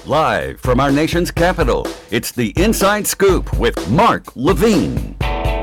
Live from our nation's capital, it's the Inside Scoop with Mark Levine.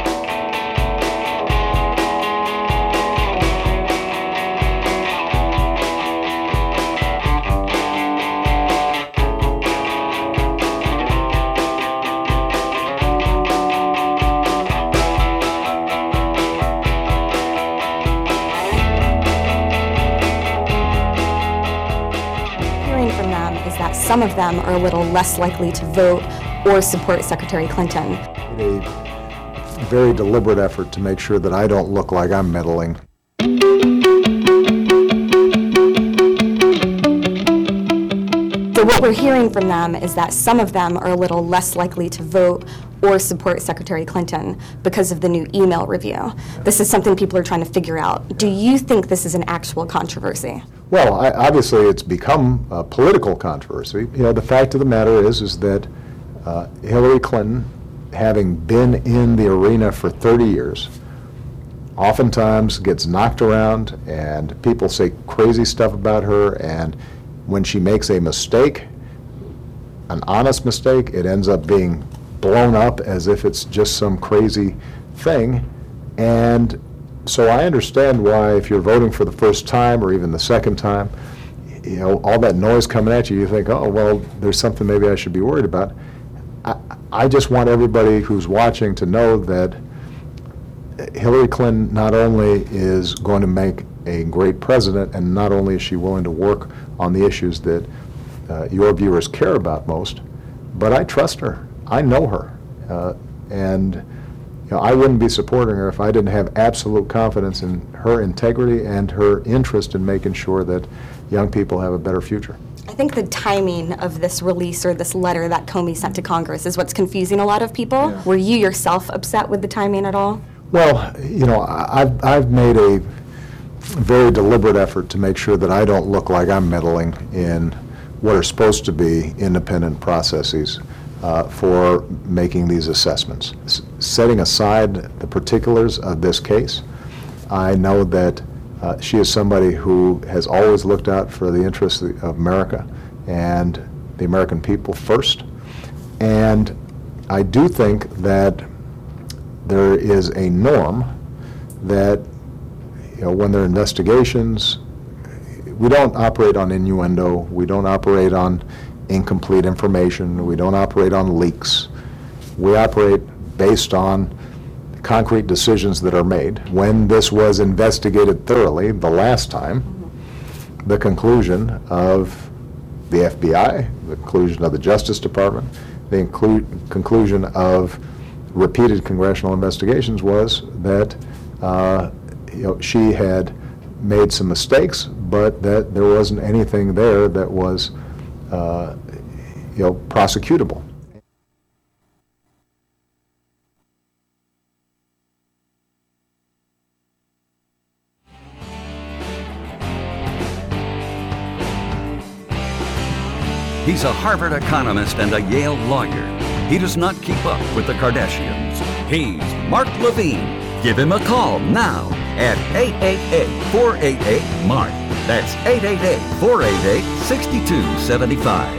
Some of them are a little less likely to vote or support Secretary Clinton. A very deliberate effort to make sure that I don't look like I'm meddling. So what we're hearing from them is that some of them are a little less likely to vote or support Secretary Clinton because of the new email review. This is something people are trying to figure out. Do you think this is an actual controversy? Well, obviously it's become a political controversy. You know, the fact of the matter is that Hillary Clinton, having been in the arena for 30 years, oftentimes gets knocked around and people say crazy stuff about her, and when she makes a mistake, an honest mistake, it ends up being blown up as if it's just some crazy thing. And so I understand why, if you're voting for the first time or even the second time, you know, all that noise coming at you, you think, oh, well, there's something maybe I should be worried about. I just want everybody who's watching to know that Hillary Clinton not only is going to make a great president, and not only is she willing to work on the issues that your viewers care about most, but I trust her. I know her. And you know, I wouldn't be supporting her if I didn't have absolute confidence in her integrity and her interest in making sure that young people have a better future. I think the timing of this release or this letter that Comey sent to Congress is what's confusing a lot of people. Yeah. Were you yourself upset with the timing at all? Well, you know, I've made a very deliberate effort to make sure that I don't look like I'm meddling in what are supposed to be independent processes for making these assessments. Setting aside the particulars of this case, I know that she is somebody who has always looked out for the interests of America and the American people first. And I do think that there is a norm that, you know, when there are investigations, we don't operate on innuendo, we don't operate on incomplete information, we don't operate on leaks. We operate based on concrete decisions that are made. When this was investigated thoroughly the last time, the conclusion of the FBI, the conclusion of the Justice Department, the conclusion of repeated congressional investigations was that you know, she had made some mistakes, but that there wasn't anything there that was you know, prosecutable. He's a Harvard economist and a Yale lawyer. He does not keep up with the Kardashians. He's Mark Levine. Give him a call now at 888-488-MARK. That's 888-488-6275.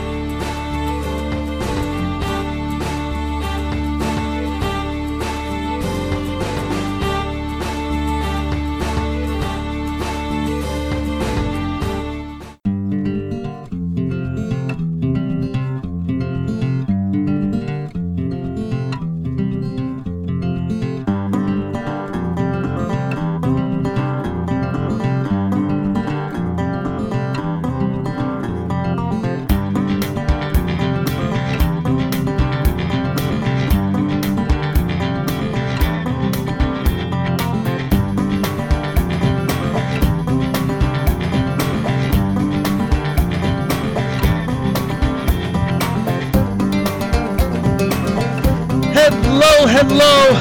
Hello.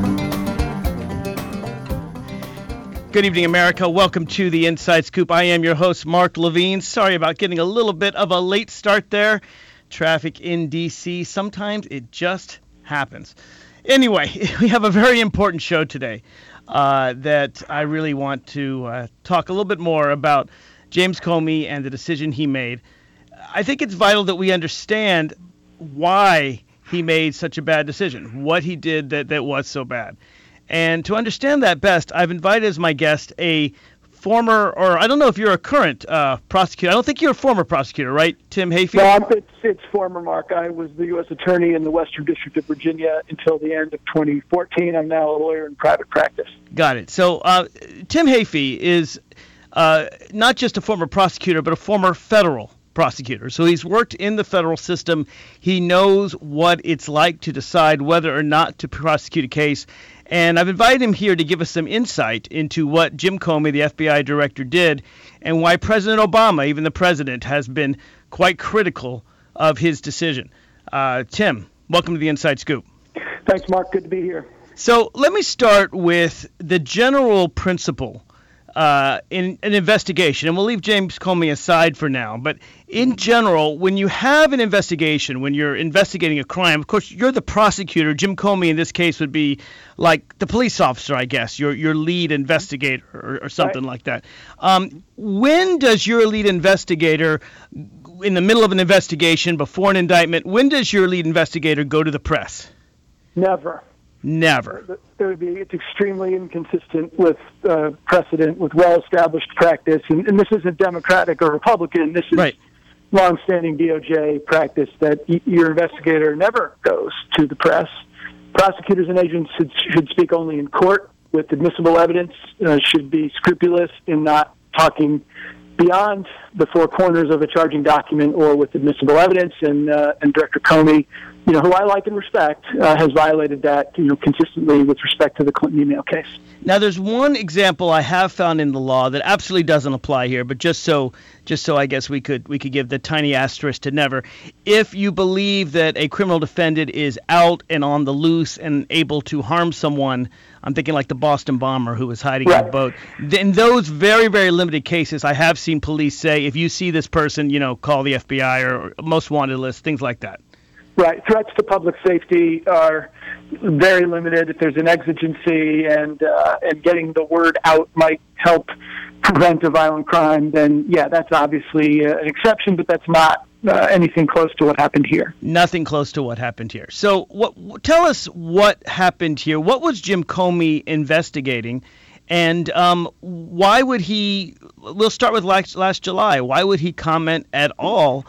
Good evening, America. Welcome to the Inside Scoop. I am your host, Mark Levine. Sorry about getting a little bit of a late start there. Traffic in D.C., sometimes it just happens. Anyway, we have a very important show today that I really want to talk a little bit more about James Comey and the decision he made. I think it's vital that we understand why he made such a bad decision, what he did that was so bad. And to understand that best, I've invited as my guest a former, or I don't know if you're a current prosecutor. I don't think you're a former prosecutor, right, Tim Hayfield? No, it's former, Mark. I was the U.S. Attorney in the Western District of Virginia until the end of 2014. I'm now a lawyer in private practice. Got it. So Tim Hayfield is not just a former prosecutor, but a former federal prosecutor. So he's worked in the federal system. He knows what it's like to decide whether or not to prosecute a case. And I've invited him here to give us some insight into what Jim Comey, the FBI director, did and why President Obama, even the president, has been quite critical of his decision. Tim, welcome to the Inside Scoop. Thanks, Mark. Good to be here. So let me start with the general principle in an investigation, and we'll leave James Comey aside for now, but in general, when you have an investigation, when you're investigating a crime, of course, you're the prosecutor. Jim Comey in this case would be like the police officer, I guess, your lead investigator or something like that. When does your lead investigator, in the middle of an investigation, before an indictment, when does your lead investigator go to the press? Never. It's extremely inconsistent with precedent, with well-established practice, and this isn't Democratic or Republican. This is long-standing DOJ practice that your investigator never goes to the press. Prosecutors and agents should speak only in court with admissible evidence, should be scrupulous in not talking beyond the four corners of a charging document or with admissible evidence, and Director Comey, who I like and respect, has violated that, consistently with respect to the Clinton email case. Now, there's one example I have found in the law that absolutely doesn't apply here, but just so I guess we could give the tiny asterisk to never. If you believe that a criminal defendant is out and on the loose and able to harm someone, I'm thinking like the Boston bomber who was hiding in a boat. In those very, very limited cases, I have seen police say, if you see this person, call the FBI or most wanted list, things like that. Right. Threats to public safety are very limited. If there's an exigency and getting the word out might help prevent a violent crime, then, that's obviously an exception, but that's not anything close to what happened here. Nothing close to what happened here. So tell us what happened here. What was Jim Comey investigating? And why would he – we'll start with last July. Why would he comment at all,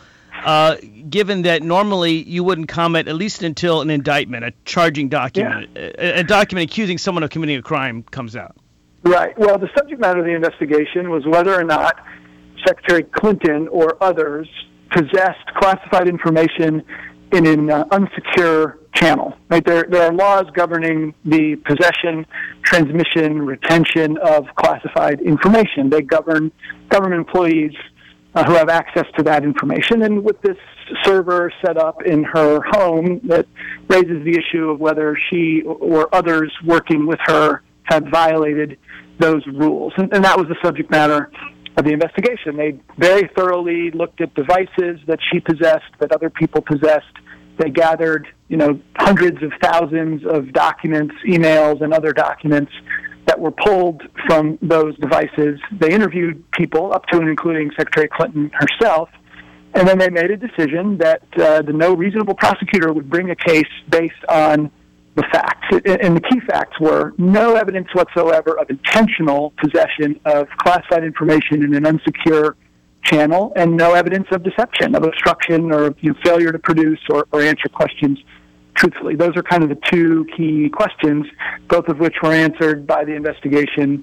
given that normally you wouldn't comment at least until an indictment, a charging document, a document accusing someone of committing a crime comes out? Right. Well, the subject matter of the investigation was whether or not Secretary Clinton or others possessed classified information in an unsecure channel. Right? There are laws governing the possession, transmission, retention of classified information. They govern government employees who have access to that information. And with this server set up in her home, that raises the issue of whether she or others working with her had violated those rules. And that was the subject matter of the investigation. They very thoroughly looked at devices that she possessed, that other people possessed. They gathered, hundreds of thousands of documents, emails, and other documents that were pulled from those devices. They interviewed people, up to and including Secretary Clinton herself, and then they made a decision that no reasonable prosecutor would bring a case based on the facts. And the key facts were no evidence whatsoever of intentional possession of classified information in an unsecure channel, and no evidence of deception, of obstruction, or failure to produce or answer questions truthfully. Those are kind of the two key questions, both of which were answered by the investigation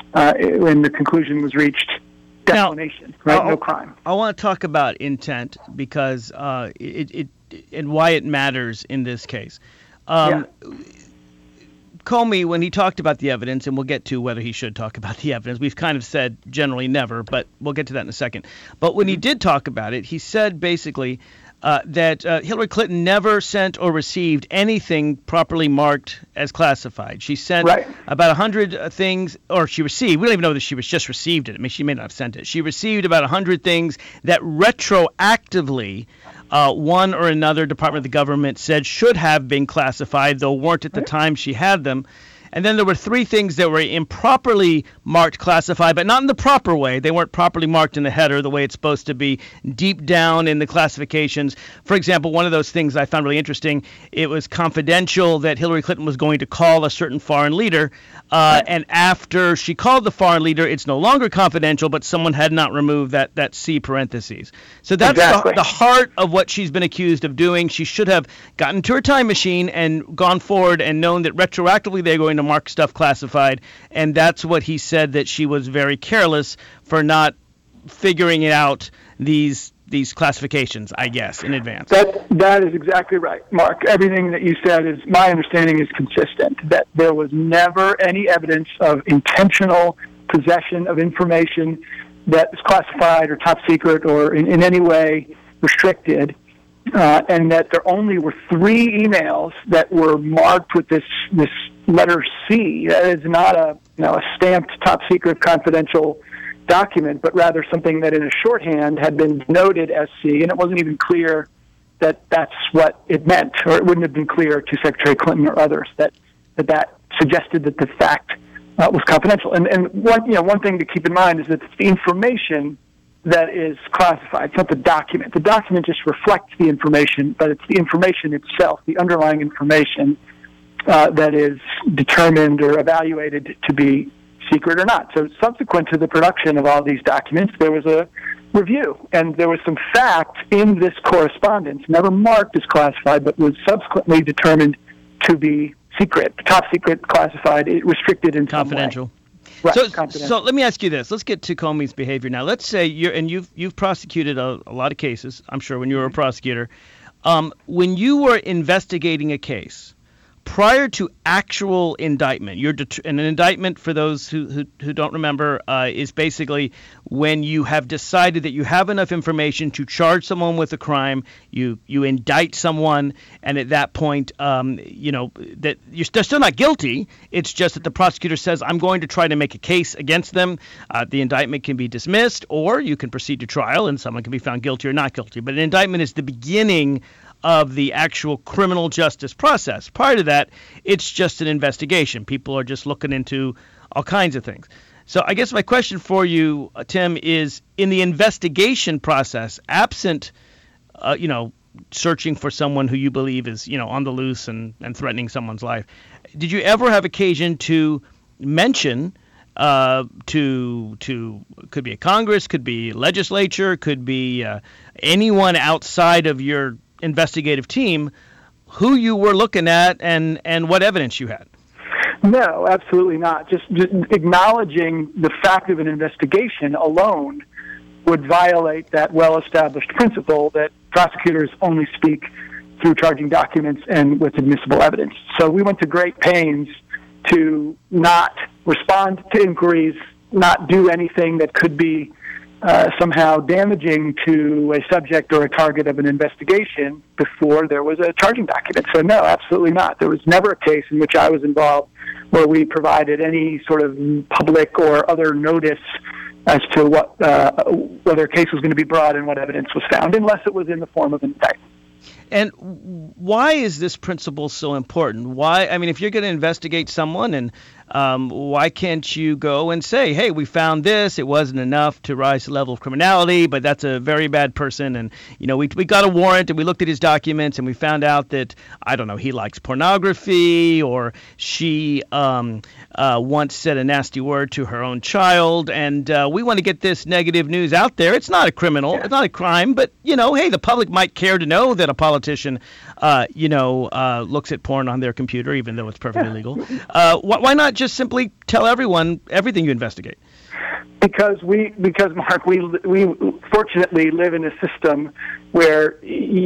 when the conclusion was reached. Declination, no crime. I want to talk about intent because it and why it matters in this case. Comey, when he talked about the evidence, and we'll get to whether he should talk about the evidence, we've kind of said generally never, but we'll get to that in a second. But when he did talk about it, he said basically that Hillary Clinton never sent or received anything properly marked as classified. She sent about 100 things, or she received. We don't even know that she was just received it. I mean, she may not have sent it. She received about 100 things that retroactively one or another department of the government said should have been classified, though weren't at the time she had them. And then there were 3 things that were improperly marked classified, but not in the proper way. They weren't properly marked in the header the way it's supposed to be deep down in the classifications. For example, one of those things I found really interesting, it was confidential that Hillary Clinton was going to call a certain foreign leader. And after she called the foreign leader, it's no longer confidential, but someone had not removed that C parentheses. So that's Exactly. the heart of what she's been accused of doing. She should have gotten to her time machine and gone forward and known that retroactively they're going to mark stuff classified. And that's what he said, that she was very careless for not figuring it out, these classifications, I guess, in advance. That is exactly right, Mark. Everything that you said is, my understanding is consistent, that there was never any evidence of intentional possession of information that is classified or top secret or in any way restricted, and that there only were 3 emails that were marked with this letter C. That is not a stamped top secret confidential document, but rather something that in a shorthand had been noted as C, and it wasn't even clear that that's what it meant, or it wouldn't have been clear to Secretary Clinton or others that suggested that the fact was confidential. And one thing to keep in mind is that it's the information that is classified. It's not the document. The document just reflects the information, but it's the information itself, the underlying information, that is determined or evaluated to be secret or not. So subsequent to the production of all these documents, there was a review, and there was some fact in this correspondence, never marked as classified, but was subsequently determined to be secret, top secret, classified, restricted in some way. Confidential. Right, So let me ask you this. Let's get to Comey's behavior now. Let's say you've prosecuted a lot of cases, I'm sure, when you were a prosecutor. When you were investigating a case, prior to actual indictment, an indictment, for those who don't remember, is basically when you have decided that you have enough information to charge someone with a crime, you indict someone, and at that point, that they're still not guilty. It's just that the prosecutor says, I'm going to try to make a case against them. The indictment can be dismissed, or you can proceed to trial, and someone can be found guilty or not guilty. But an indictment is the beginning of the actual criminal justice process. Prior to that, it's just an investigation. People are just looking into all kinds of things. So I guess my question for you, Tim, is in the investigation process, absent, searching for someone who you believe is, on the loose and threatening someone's life, did you ever have occasion to mention to could be a Congress, could be legislature, could be anyone outside of your investigative team, who you were looking at and what evidence you had? No, absolutely not. Just acknowledging the fact of an investigation alone would violate that well-established principle that prosecutors only speak through charging documents and with admissible evidence. So we went to great pains to not respond to inquiries, not do anything that could be somehow damaging to a subject or a target of an investigation before there was a charging document. So no, absolutely not. There was never a case in which I was involved where we provided any sort of public or other notice as to whether a case was going to be brought and what evidence was found, unless it was in the form of an indictment. And why is this principle so important? Why? I mean, if you're going to investigate someone, and why can't you go and say, hey, we found this. It wasn't enough to rise to the level of criminality, but that's a very bad person. And, we got a warrant and we looked at his documents and we found out that, I don't know, he likes pornography, or she once said a nasty word to her own child. And we want to get this negative news out there. It's not a criminal. Yeah. It's not a crime. But, hey, the public might care to know that a politician, looks at porn on their computer, even though it's perfectly legal. Why not just simply tell everyone everything you investigate? Because Mark, we fortunately live in a system where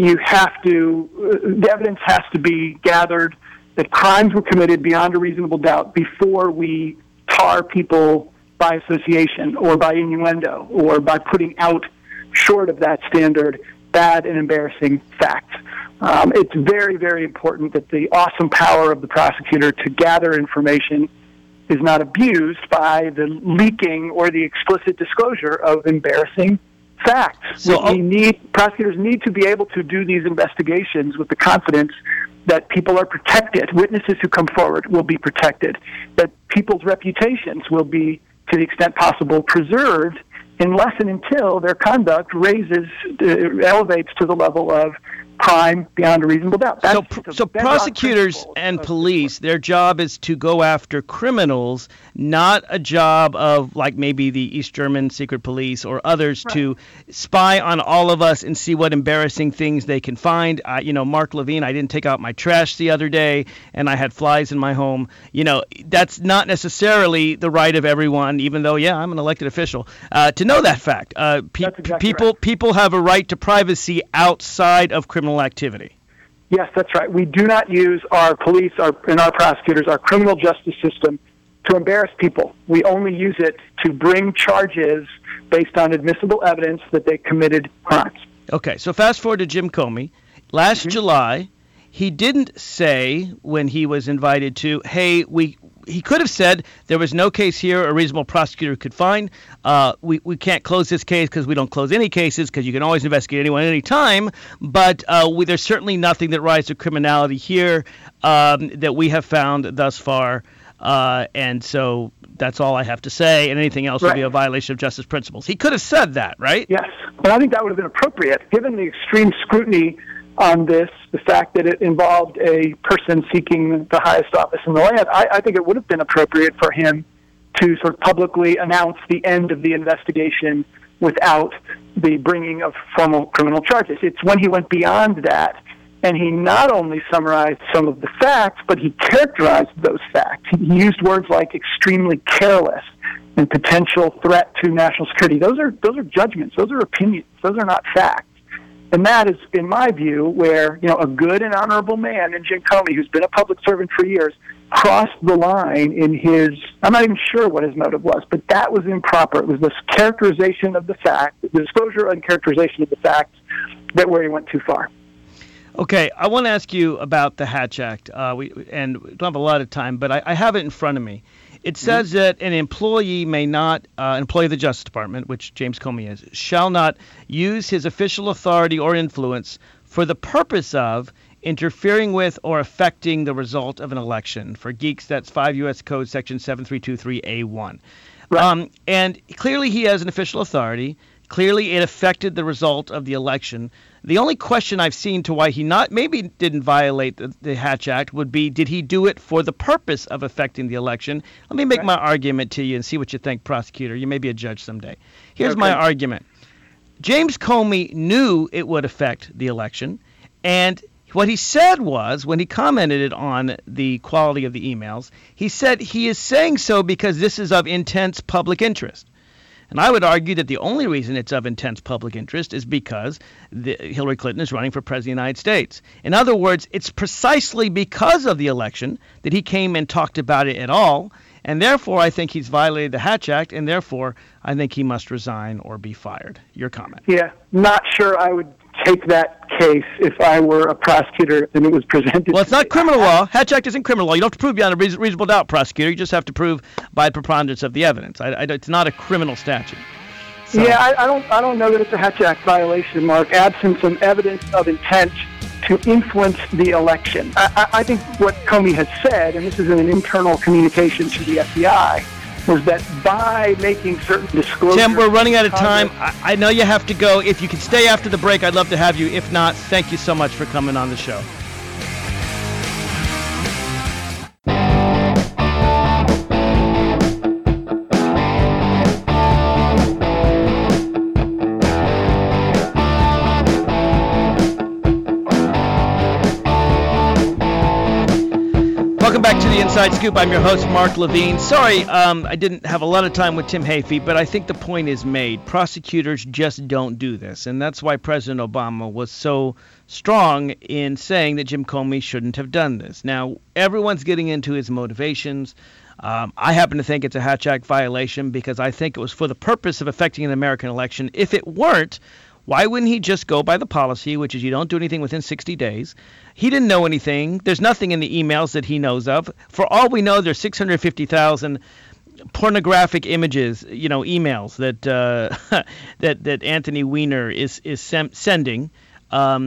the evidence has to be gathered that crimes were committed beyond a reasonable doubt before we tar people by association or by innuendo or by putting out, short of that standard, bad and embarrassing facts. It's very, very important that the awesome power of the prosecutor to gather information is not abused by the leaking or the explicit disclosure of embarrassing facts. Prosecutors need to be able to do these investigations with the confidence that people are protected, witnesses who come forward will be protected, that people's reputations will be, to the extent possible, preserved unless and until their conduct elevates to the level of crime beyond a reasonable doubt. So prosecutors and police, their job is to go after criminals, not a job of like maybe the East German secret police or others to spy on all of us and see what embarrassing things they can find. Mark Levine, I didn't take out my trash the other day and I had flies in my home. That's not necessarily the right of everyone, even though, I'm an elected official, to know that fact. People have a right to privacy outside of criminal activity. Yes, that's right. We do not use our police and our prosecutors, our criminal justice system, to embarrass people. We only use it to bring charges based on admissible evidence that they committed crimes. Okay, so fast forward to Jim Comey. Last July, he didn't say when he was invited to, he could have said there was no case here a reasonable prosecutor could find. We can't close this case because we don't close any cases because you can always investigate anyone at any time. But there's certainly nothing that rises to criminality here that we have found thus far. And so that's all I have to say. And anything else would be a violation of justice principles. He could have said that, right? Yes. But I think that would have been appropriate given the extreme scrutiny on this, the fact that it involved a person seeking the highest office in the land. I think it would have been appropriate for him to sort of publicly announce the end of the investigation without the bringing of formal criminal charges. It's when he went beyond that and he not only summarized some of the facts, but he characterized those facts. He used words like extremely careless and potential threat to national security. Those are judgments. Those are opinions. Those are not facts. And that is, in my view, where a good and honorable man in Jim Comey, who's been a public servant for years, crossed the line in his, I'm not even sure what his motive was, but that was improper. It was this characterization of the fact, the disclosure and characterization of the facts where he went too far. Okay, I want to ask you about the Hatch Act. We don't have a lot of time, but I have it in front of me. It says that an employee may not, employee of the Justice Department, which James Comey is, shall not use his official authority or influence for the purpose of interfering with or affecting the result of an election. For geeks, that's 5 U.S. Code Section 7323A1. Right. And clearly he has an official authority. Clearly it affected the result of the election. The only question I've seen to why he maybe didn't violate the Hatch Act would be, did he do it for the purpose of affecting the election? Let me make my argument to you and see what you think, prosecutor. You may be a judge someday. Here's my argument. James Comey knew it would affect the election, and what he said was, when he commented on the quality of the emails, he said he is saying so because this is of intense public interest. And I would argue that the only reason it's of intense public interest is because Hillary Clinton is running for president of the United States. In other words, it's precisely because of the election that he came and talked about it at all. And therefore, I think he's violated the Hatch Act, and therefore, I think he must resign or be fired. Your comment? Yeah, not sure I would take that case if I were a prosecutor and it was presented. Well, it's not criminal law. Hatch Act isn't criminal law. You don't have to prove beyond a reasonable doubt, prosecutor. You just have to prove by preponderance of the evidence. It's not a criminal statute. So. Yeah, I don't know that it's a Hatch Act violation, Mark, absent some evidence of intent to influence the election. I think what Comey has said, and this is in an internal communication to the FBI, was that by making certain disclosures... Tim, we're running out of time. I know you have to go. If you could stay after the break, I'd love to have you. If not, thank you so much for coming on the show. Welcome back to the Inside Scoop. I'm your host, Mark Levine. Sorry, I didn't have a lot of time with Tim Heaphy, but I think the point is made. Prosecutors just don't do this, and that's why President Obama was so strong in saying that Jim Comey shouldn't have done this. Now, everyone's getting into his motivations. I happen to think it's a Hatch Act violation because I think it was for the purpose of affecting an American election. If it weren't, why wouldn't he just go by the policy, which is you don't do anything within 60 days? He didn't know anything. There's nothing in the emails that he knows of. For all we know, there's 650,000 pornographic images, emails that that Anthony Weiner is sending.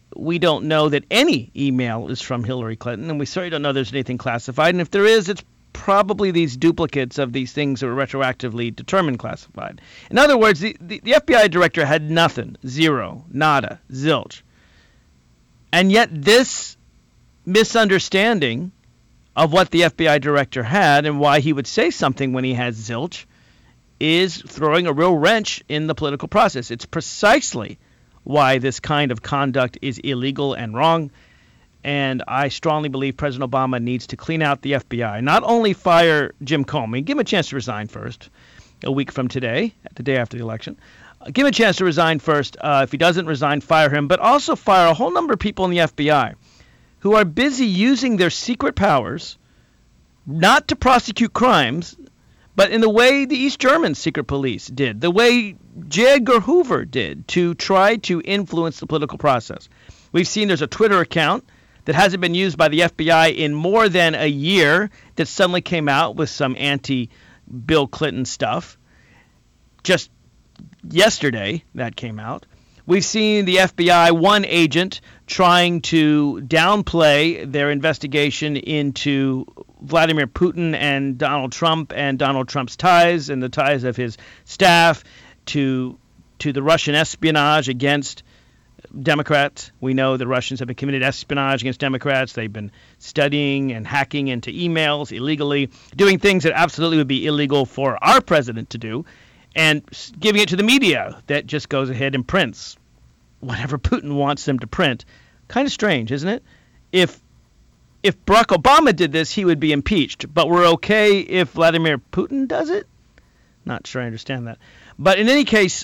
we don't know that any email is from Hillary Clinton, and we certainly don't know there's anything classified. And if there is, it's probably these duplicates of these things that were retroactively determined classified. In other words, the FBI director had nothing, zero, nada, zilch. And yet this misunderstanding of what the FBI director had and why he would say something when he has zilch is throwing a real wrench in the political process. It's precisely why this kind of conduct is illegal and wrong. And I strongly believe President Obama needs to clean out the FBI. Not only fire Jim Comey, give him a chance to resign first, a week from today, the day after the election. Give him a chance to resign first. If he doesn't resign, fire him. But also fire a whole number of people in the FBI who are busy using their secret powers not to prosecute crimes, but in the way the East German secret police did, the way J. Edgar Hoover did to try to influence the political process. We've seen there's a Twitter account that hasn't been used by the FBI in more than a year that suddenly came out with some anti-Bill Clinton stuff. Just yesterday, that came out. We've seen the FBI, one agent, trying to downplay their investigation into Vladimir Putin and Donald Trump's ties and the ties of his staff to the Russian espionage against Democrats. We know the Russians have been committed espionage against Democrats. They've been studying and hacking into emails illegally, doing things that absolutely would be illegal for our president to do, and giving it to the media that just goes ahead and prints whatever Putin wants them to print. Kind of strange, isn't it? If Barack Obama did this, he would be impeached. But we're okay if Vladimir Putin does it? Not sure I understand that. But in any case,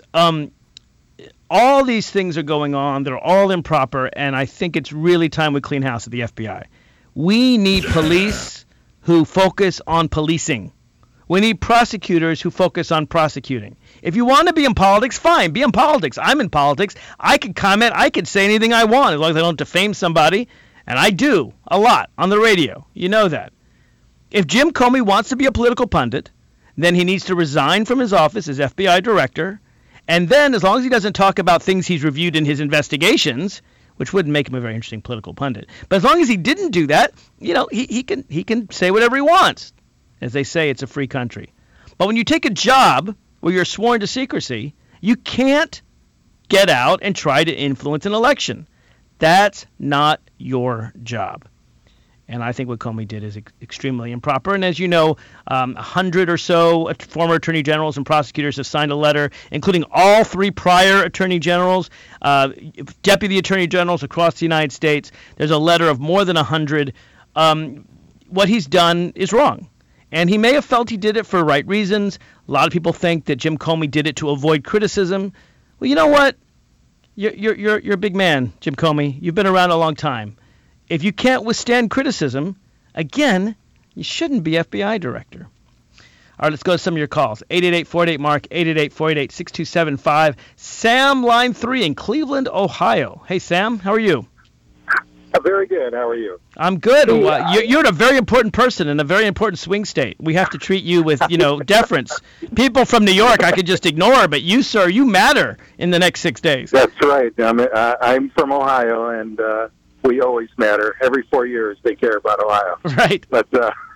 all these things are going on. They're all improper, and I think it's really time we clean house at the FBI. We need police who focus on policing. We need prosecutors who focus on prosecuting. If you want to be in politics, fine, be in politics. I'm in politics. I could comment. I could say anything I want as long as I don't defame somebody. And I do a lot on the radio. You know that. If Jim Comey wants to be a political pundit, then he needs to resign from his office as FBI director. And then, as long as he doesn't talk about things he's reviewed in his investigations, which wouldn't make him a very interesting political pundit, but as long as he didn't do that, he can say whatever he wants. As they say, it's a free country. But when you take a job where you're sworn to secrecy, you can't get out and try to influence an election. That's not your job. And I think what Comey did is extremely improper. And as you know, 100 or so former attorney generals and prosecutors have signed a letter, including all three prior attorney generals, deputy attorney generals across the United States. There's a letter of more than 100. What he's done is wrong. And he may have felt he did it for right reasons. A lot of people think that Jim Comey did it to avoid criticism. Well, you know what? You're a big man, Jim Comey. You've been around a long time. If you can't withstand criticism, again, you shouldn't be FBI director. All right, let's go to some of your calls. 888-48-MARK, 888-488-6275. Sam, line 3 in Cleveland, Ohio. Hey, Sam, how are you? Very good. How are you? I'm good. You're a very important person in a very important swing state. We have to treat you with, deference. People from New York I could just ignore, but you, sir, you matter in the next 6 days. That's right. I'm from Ohio, and we always matter. Every 4 years they care about Ohio. Right. But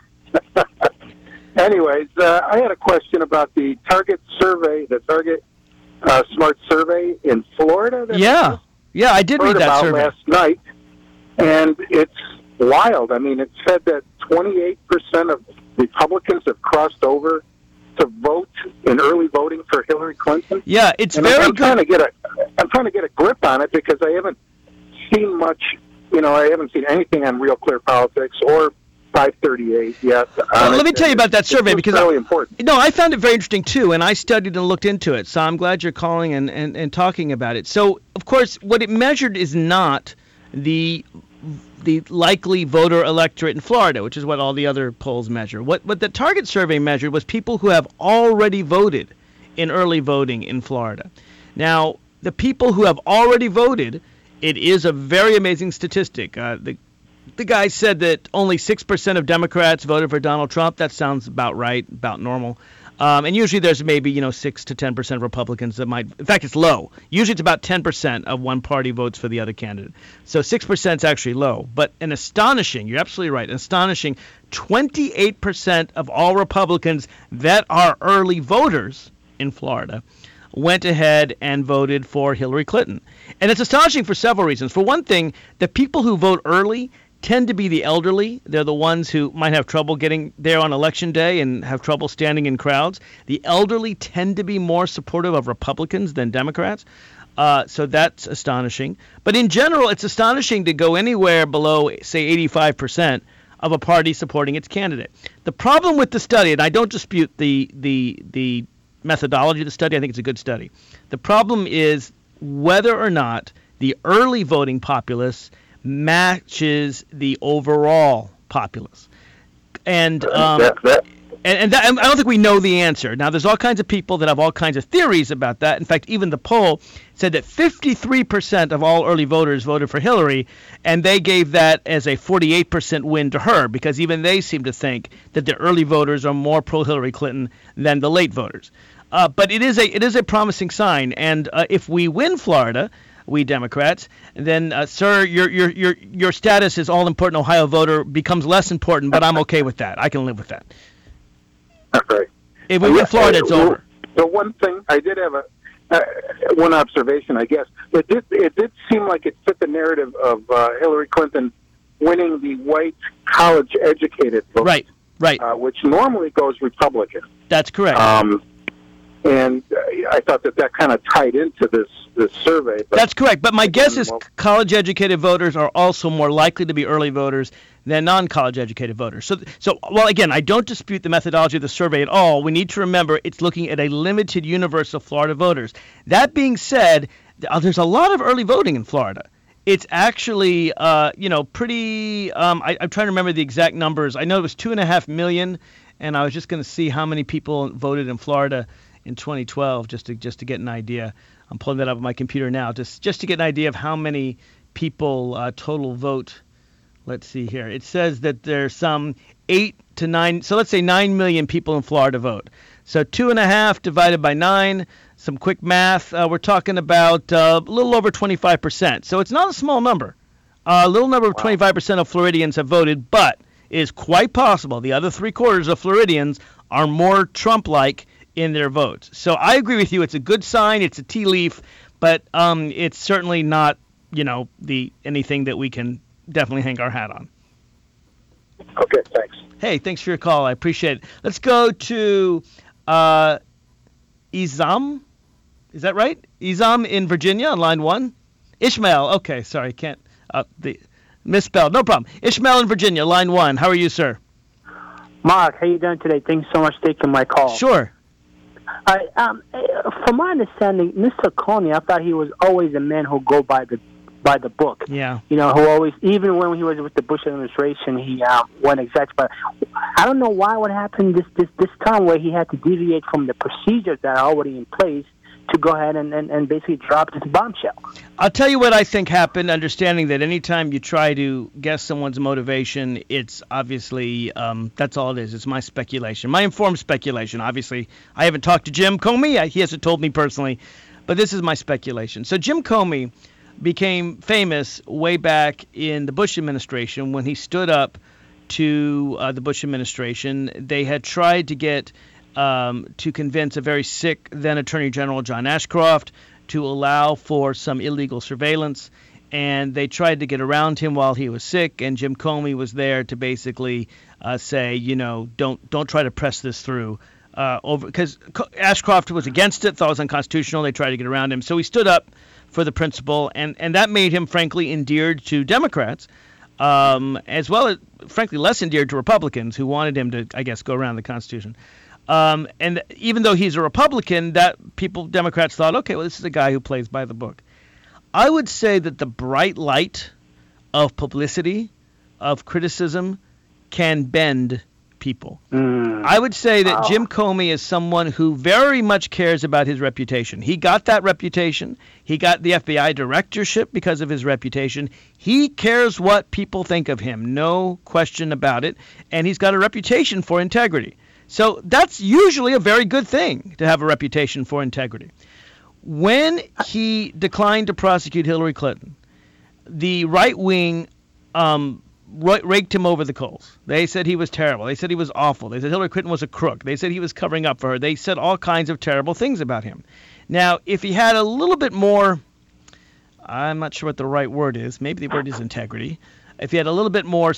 anyways, I had a question about the Target survey, the Target Smart Survey in Florida. Yeah, I did read that survey last night. And it's wild. I mean, it said that 28% of Republicans have crossed over to vote in early voting for Hillary Clinton. Yeah, it's and very I'm good. I'm trying to get a grip on it because I haven't seen much. I haven't seen anything on Real Clear Politics or 538 yet. Let me tell you about that survey because it's really important. No, I found it very interesting too, and I studied and looked into it. So I'm glad you're calling and talking about it. So, of course, what it measured is not the likely voter electorate in Florida, which is what all the other polls measure. What the Target survey measured was people who have already voted in early voting in Florida. Now, the people who have already voted, it is a very amazing statistic. The guy said that only 6% of Democrats voted for Donald Trump. That sounds about right, about normal. And usually there's maybe 6 to 10% of Republicans that might. In fact, it's low. Usually it's about 10% of one party votes for the other candidate. So 6% is actually low. But an astonishing, you're absolutely right, an astonishing 28% of all Republicans that are early voters in Florida went ahead and voted for Hillary Clinton. And it's astonishing for several reasons. For one thing, the people who vote early tend to be the elderly. They're the ones who might have trouble getting there on election day and have trouble standing in crowds. The elderly tend to be more supportive of Republicans than Democrats. So that's astonishing. But in general, it's astonishing to go anywhere below, say, 85% of a party supporting its candidate. The problem with the study, and I don't dispute the methodology of the study, I think it's a good study. The problem is whether or not the early voting populace matches the overall populace. And I don't think we know the answer. Now, there's all kinds of people that have all kinds of theories about that. In fact, even the poll said that 53% of all early voters voted for Hillary, and they gave that as a 48% win to her, because even they seem to think that the early voters are more pro-Hillary Clinton than the late voters. But it is a promising sign. And if we win Florida, we Democrats, then, sir, your status as all-important Ohio voter becomes less important, but I'm okay with that. I can live with that. All right. If we win Florida, it's over. The one thing, I did have one observation, I guess. It did seem like it fit the narrative of Hillary Clinton winning the white college-educated vote. Right. Which normally goes Republican. That's correct. And I thought that kind of tied into this survey. But that's correct. But my guess is college-educated voters are also more likely to be early voters than non-college-educated voters. So, well, again, I don't dispute the methodology of the survey at all. We need to remember it's looking at a limited universe of Florida voters. That being said, there's a lot of early voting in Florida. It's actually, pretty. I'm trying to remember the exact numbers. I know it was 2.5 million, and I was just going to see how many people voted in Florida in 2012, just to get an idea. I'm pulling that up on my computer now, just to get an idea of how many people total vote. Let's see here. It says that there's some 8 to 9. So let's say 9 million people in Florida vote. So 2.5 divided by 9. Some quick math. We're talking about a little over 25%. So it's not a small number. A little number of 25% of Floridians have voted, but it is quite possible the other 3/4 of Floridians are more Trump-like in their votes. So I agree with you. It's a good sign. It's a tea leaf, but it's certainly not, anything that we can definitely hang our hat on. Okay, thanks. Hey, thanks for your call. I appreciate it. Let's go to Izam. Is that right? Izam in Virginia on line 1. Ishmael. Okay, sorry, can't. Misspelled. No problem. Ishmael in Virginia, line 1. How are you, sir? Mark, how you doing today? Thanks so much for taking my call. Sure. From my understanding, Mr. Comey, I thought he was always a man who go by the book. Yeah. Who always, even when he was with the Bush administration, he went exact. But I don't know what happened this time where he had to deviate from the procedures that are already in place to go ahead and basically drop this bombshell. I'll tell you what I think happened, understanding that anytime you try to guess someone's motivation, it's obviously, that's all it is. It's my speculation, my informed speculation. Obviously, I haven't talked to Jim Comey. He hasn't told me personally, but this is my speculation. So Jim Comey became famous way back in the Bush administration when he stood up to the Bush administration. They had tried to get to convince a very sick then Attorney General John Ashcroft to allow for some illegal surveillance, and they tried to get around him while he was sick, and Jim Comey was there to basically say, don't try to press this through, because Ashcroft was against it, thought it was unconstitutional. They tried to get around him, so he stood up for the principle, and that made him frankly endeared to Democrats, as well as frankly less endeared to Republicans who wanted him to, I guess, go around the Constitution. And even though he's a Republican, Democrats thought, okay, well, this is a guy who plays by the book. I would say that the bright light of publicity, of criticism, can bend people. I would say that Jim Comey is someone who very much cares about his reputation. He got that reputation. He got the FBI directorship because of his reputation. He cares what people think of him, no question about it. And he's got a reputation for integrity. So that's usually a very good thing to have a reputation for integrity. When he declined to prosecute Hillary Clinton, the right wing raked him over the coals. They said he was terrible. They said he was awful. They said Hillary Clinton was a crook. They said he was covering up for her. They said all kinds of terrible things about him. Now, if he had a little bit more, I'm not sure what the right word is. Maybe the word is integrity. If he had a little bit more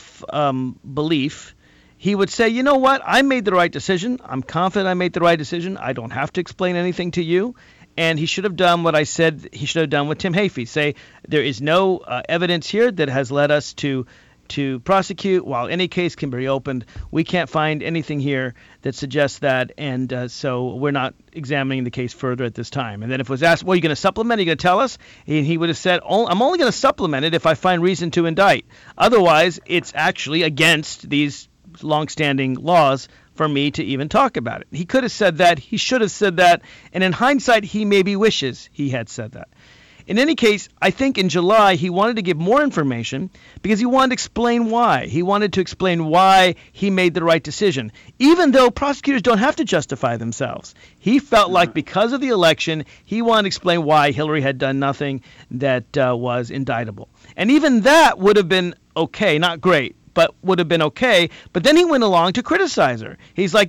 self-belief, he would say, you know what? I made the right decision. I'm confident I made the right decision. I don't have to explain anything to you. And he should have done what I said he should have done with Tim Heaphy. Say, there is no evidence here that has led us to prosecute. While any case can be reopened, we can't find anything here that suggests that, and so we're not examining the case further at this time. And then if it was asked, well, are you going to supplement? Are you going to tell us? And he would have said, I'm only going to supplement it if I find reason to indict. Otherwise, it's actually against these longstanding laws for me to even talk about it. He could have said that. He should have said that. And in hindsight, he maybe wishes he had said that. In any case, I think in July he wanted to give more information because he wanted to explain why. He wanted to explain why he made the right decision, even though prosecutors don't have to justify themselves. He felt like because of the election, he wanted to explain why Hillary had done nothing that was indictable. And even that would have been okay, not great, but would have been okay. But then he went along to criticize her. He's like,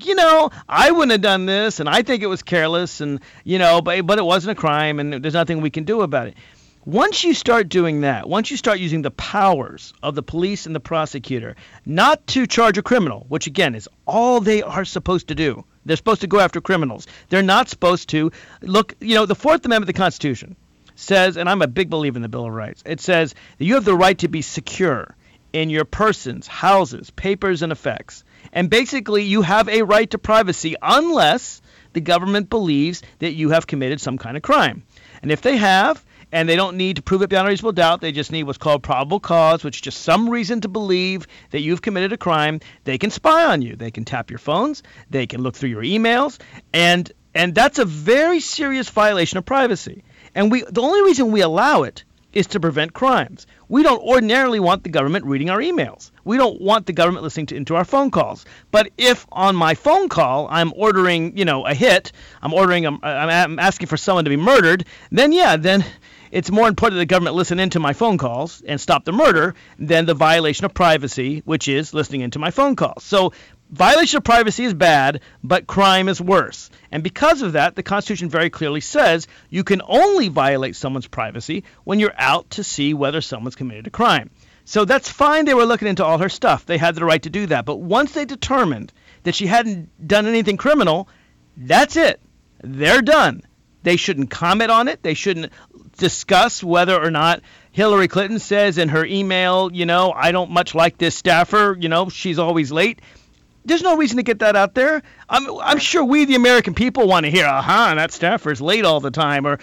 I wouldn't have done this, and I think it was careless, and, but it wasn't a crime, and there's nothing we can do about it. Once you start doing that, once you start using the powers of the police and the prosecutor, not to charge a criminal, which, again, is all they are supposed to do. They're supposed to go after criminals. They're not supposed to look, the Fourth Amendment of the Constitution says, and I'm a big believer in the Bill of Rights, it says that you have the right to be secure in your persons, houses, papers, and effects. And basically, you have a right to privacy unless the government believes that you have committed some kind of crime. And if they have, and they don't need to prove it beyond a reasonable doubt, they just need what's called probable cause, which is just some reason to believe that you've committed a crime, they can spy on you. They can tap your phones, they can look through your emails, and that's a very serious violation of privacy. And the only reason we allow it is to prevent crimes. We don't ordinarily want the government reading our emails. We don't want the government listening into our phone calls. But if on my phone call I'm ordering, a hit, I'm asking for someone to be murdered, then it's more important that the government listen into my phone calls and stop the murder than the violation of privacy, which is listening into my phone calls. So violation of privacy is bad, but crime is worse. And because of that, the Constitution very clearly says you can only violate someone's privacy when you're out to see whether someone's committed a crime. So that's fine. They were looking into all her stuff. They had the right to do that. But once they determined that she hadn't done anything criminal, that's it. They're done. They shouldn't comment on it. They shouldn't discuss whether or not Hillary Clinton says in her email, I don't much like this staffer, she's always late. There's no reason to get that out there. I'm sure we, the American people, want to hear, that staffer's late all the time, or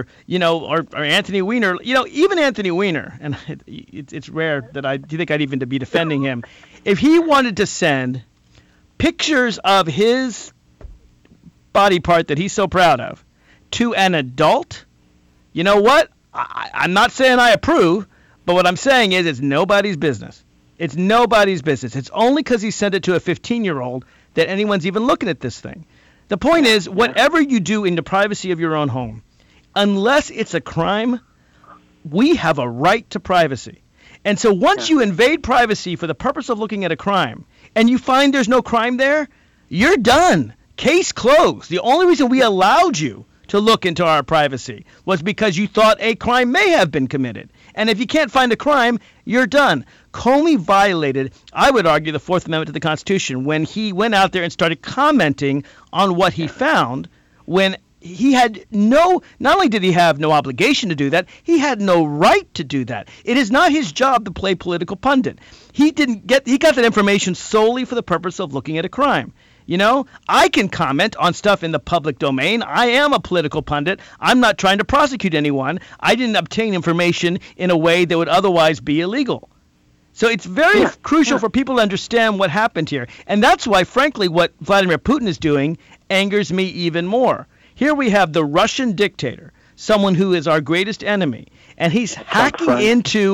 Anthony Weiner. Even Anthony Weiner, and it's rare that I think I'd even to be defending him. If he wanted to send pictures of his body part that he's so proud of to an adult, you know what? I'm not saying I approve, but what I'm saying is it's nobody's business. It's nobody's business. It's only because he sent it to a 15-year-old that anyone's even looking at this thing. The point is, whatever you do in the privacy of your own home, unless it's a crime, we have a right to privacy. And so once you invade privacy for the purpose of looking at a crime, and you find there's no crime there, you're done. Case closed. The only reason we allowed you to look into our privacy was because you thought a crime may have been committed. And if you can't find a crime, you're done. Comey violated, I would argue, the Fourth Amendment to the Constitution when he went out there and started commenting on what he found when he had not only did he have no obligation to do that, he had no right to do that. It is not his job to play political pundit. He got that information solely for the purpose of looking at a crime. I can comment on stuff in the public domain. I am a political pundit. I'm not trying to prosecute anyone. I didn't obtain information in a way that would otherwise be illegal. So it's very crucial for people to understand what happened here. And that's why, frankly, what Vladimir Putin is doing angers me even more. Here we have the Russian dictator, someone who is our greatest enemy, and he's hacking into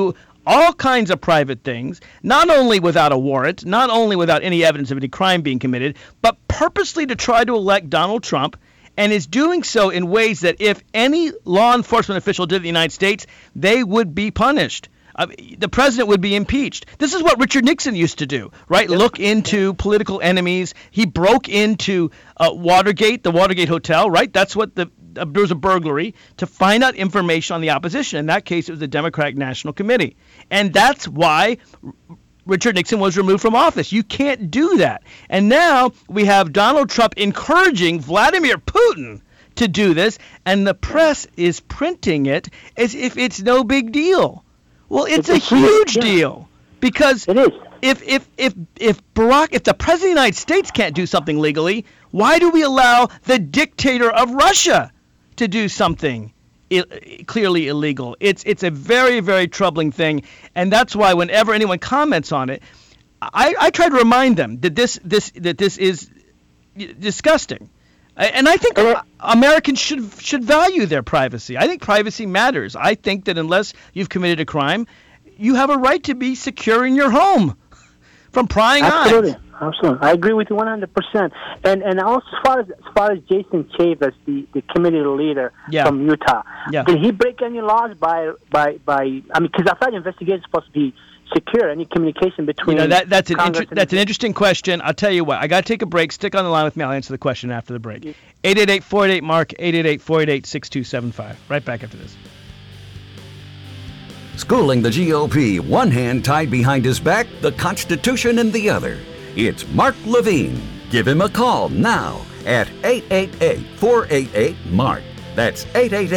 all kinds of private things, not only without a warrant, not only without any evidence of any crime being committed, but purposely to try to elect Donald Trump, and is doing so in ways that if any law enforcement official did in the United States, they would be punished. The president would be impeached. This is what Richard Nixon used to do, right? Yep. Look into political enemies. He broke into Watergate, the Watergate Hotel, right? That's what there was a burglary to find out information on the opposition. In that case, it was the Democratic National Committee. And that's why Richard Nixon was removed from office. You can't do that. And now we have Donald Trump encouraging Vladimir Putin to do this, and the press is printing it as if it's no big deal. Well, it's a huge deal, because it is. If the President of the United States can't do something legally, why do we allow the dictator of Russia to do something clearly illegal? It's a very, very troubling thing, and that's why whenever anyone comments on it, I try to remind them that this is disgusting. And I think Americans should value their privacy. I think privacy matters. I think that unless you've committed a crime, you have a right to be secure in your home from prying eyes. Absolutely. I agree with you 100%. And also as far as Jason Chaffetz, the committee leader from Utah, did he break any laws by because I thought the investigation is supposed to be secure, any communication between that's an interesting question. I'll tell you what, I got to take a break. Stick on the line with me. I'll answer the question after the break. 888-488-MARK, 888-488-6275. Right back after this. Schooling the GOP, one hand tied behind his back, the Constitution in the other. It's Mark Levine. Give him a call now at 888-488-MARK. That's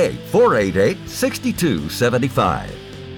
888-488-6275.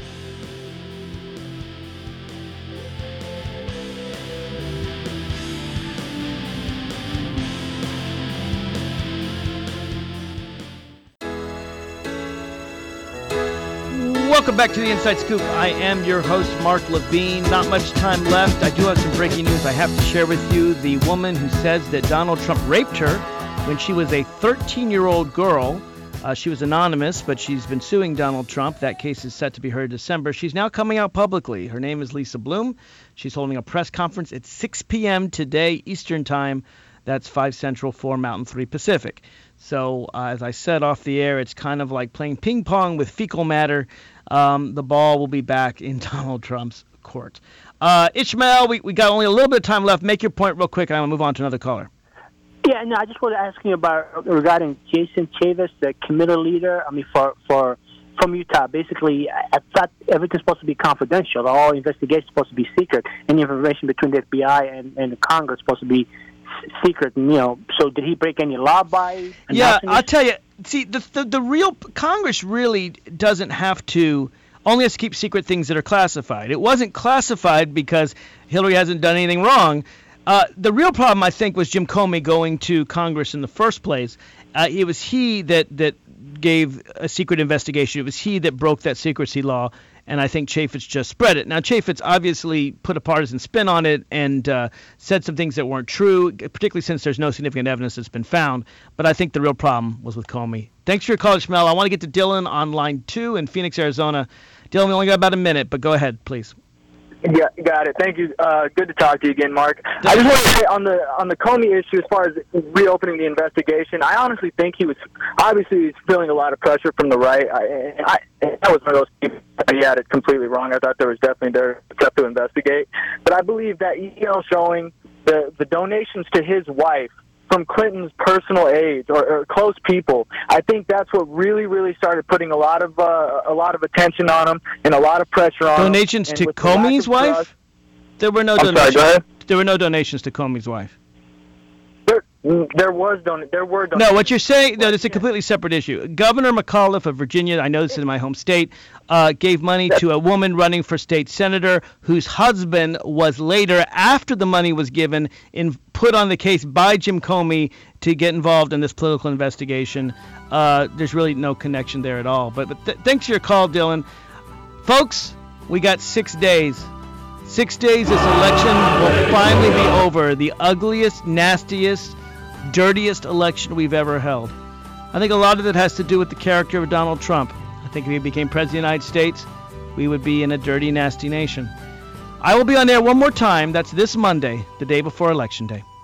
Welcome back to the Inside Scoop. I am your host, Mark Levine. Not much time left. I do have some breaking news I have to share with you. The woman who says that Donald Trump raped her when she was a 13-year-old girl. She was anonymous, but she's been suing Donald Trump. That case is set to be heard in December. She's now coming out publicly. Her name is Lisa Bloom. She's holding a press conference at 6 p.m. today, Eastern Time. That's 5 Central, 4 Mountain, 3 Pacific. So, as I said off the air, it's kind of like playing ping pong with fecal matter. The ball will be back in Donald Trump's court. Ishmael, we got only a little bit of time left. Make your point real quick, and I'm going to move on to another caller. Yeah, no, I just want to ask you regarding Jason Chaffetz, the committee leader. From Utah. Basically, I thought everything's supposed to be confidential. All investigations supposed to be secret. Any information between the FBI and the Congress is supposed to be secret. So did he break any law by? Yeah, I'll tell you. See, the real Congress really doesn't have to. Only has to keep secret things that are classified. It wasn't classified because Hillary hasn't done anything wrong. The real problem, I think, was Jim Comey going to Congress in the first place. It was he that gave a secret investigation. It was he that broke that secrecy law, and I think Chaffetz just spread it. Now, Chaffetz obviously put a partisan spin on it and said some things that weren't true, particularly since there's no significant evidence that's been found. But I think the real problem was with Comey. Thanks for your call, Ishmael. I want to get to Dylan on line 2 in Phoenix, Arizona. Dylan, we only got about a minute, but go ahead, please. Yeah, got it. Thank you. Good to talk to you again, Mark. I just want to say on the Comey issue, as far as reopening the investigation, I honestly think he's feeling a lot of pressure from the right. That was one of those people. He had it completely wrong. I thought there was definitely stuff to investigate. But I believe that email showing the donations to his wife from Clinton's personal aides or close people, I think that's what really, really started putting a lot of attention on him and a lot of pressure on donations him. To Comey's wife? There were no donations. Sorry, go ahead. There were no donations to Comey's wife. There were donations. No, what you're saying, no, it's a completely separate issue. Governor McAuliffe of Virginia, I know this is in my home state, gave money to a woman running for state senator whose husband was later, after the money was given, put on the case by Jim Comey to get involved in this political investigation. There's really no connection there at all. But thanks for your call, Dylan. Folks, we got 6 days. 6 days, this election will finally be over. The ugliest, nastiest, dirtiest election we've ever held. I think a lot of it has to do with the character of Donald Trump. I think if he became president of the United States, we would be in a dirty, nasty nation. I will be on air one more time. That's this Monday, the day before Election Day.